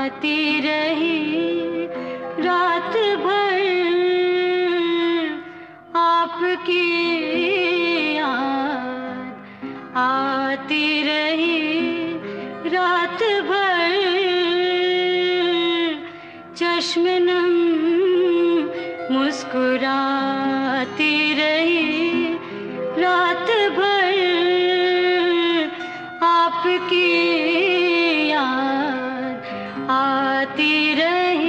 आती रही रात भर आपकी याद आती रही रात भर चश्म नम मुस्कुराती रही रात भर आपकी याद आती रही।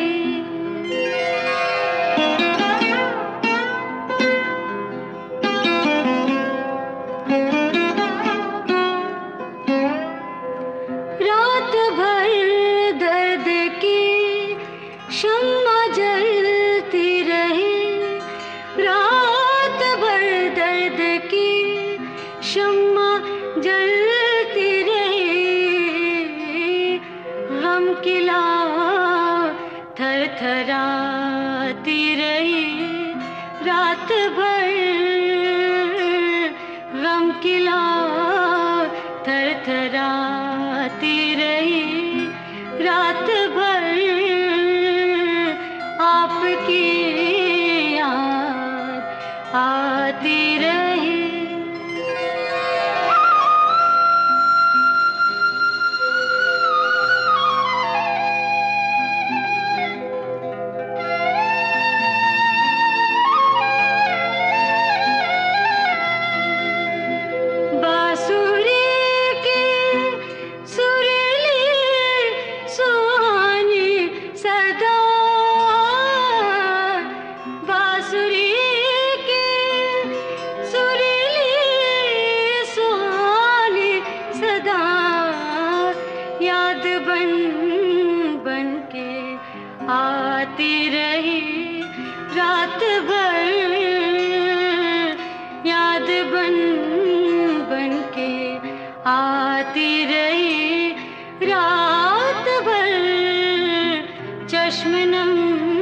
रात भर दर्द की शम्मा जलती रही, रात भर दर्द की शम्मा जलती रही, गम की लौ थरथराती रही रात भर, गम की लौ थरथराती रही रात भर आपकी याद आती रही। याद बन बन के आती रही रात भर, याद बन बन के आती रही रात भर चश्म नम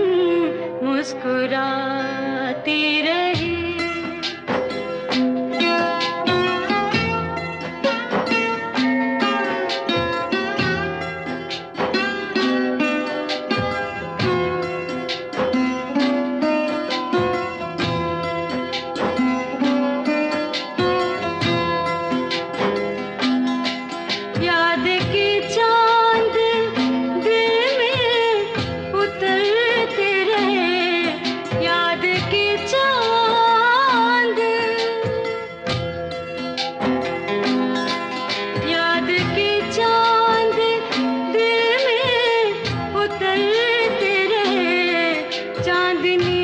मुस्कुराती रही। याद के चांद दिल में उतरते रहे, याद के चांद, याद के चांद दिल में उतरते रहे, चांदनी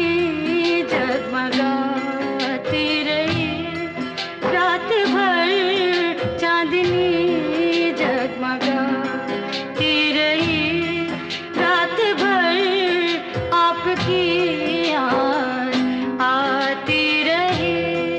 जगमगाती रही रात भर, चांदनी जगमगाती रही रात भर आपकी याद आती रही।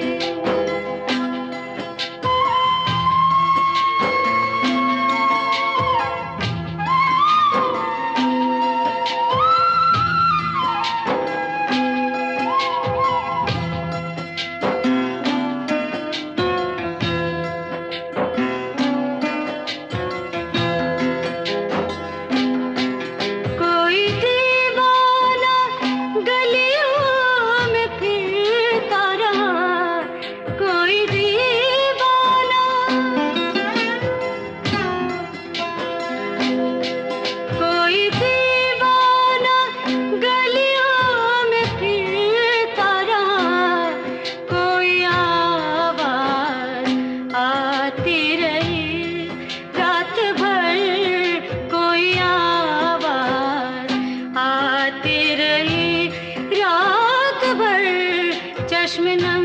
चश्म नम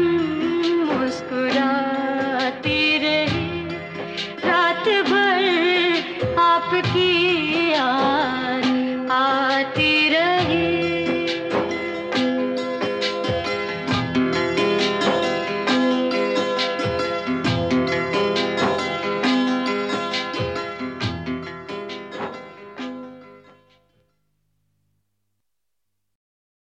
मुस्कुराती रही रात भर आपकी याद आती